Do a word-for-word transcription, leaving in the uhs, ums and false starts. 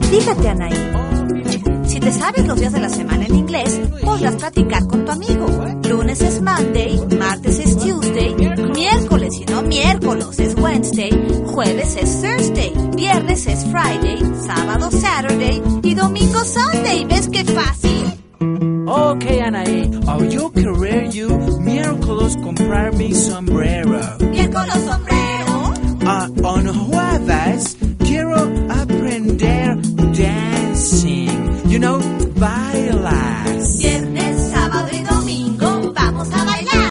Fíjate, Anaí. Si te sabes los días de la semana en inglés, podrás platicar con tu amigo. Lunes es Monday, martes es Tuesday, miércoles y no miércoles es Wednesday, jueves es Thursday, viernes es Friday, sábado Saturday y domingo Sunday. ¿Ves qué fácil? Okay, Anaí, I'll you career you miércoles comprar mi sombrero. Miércoles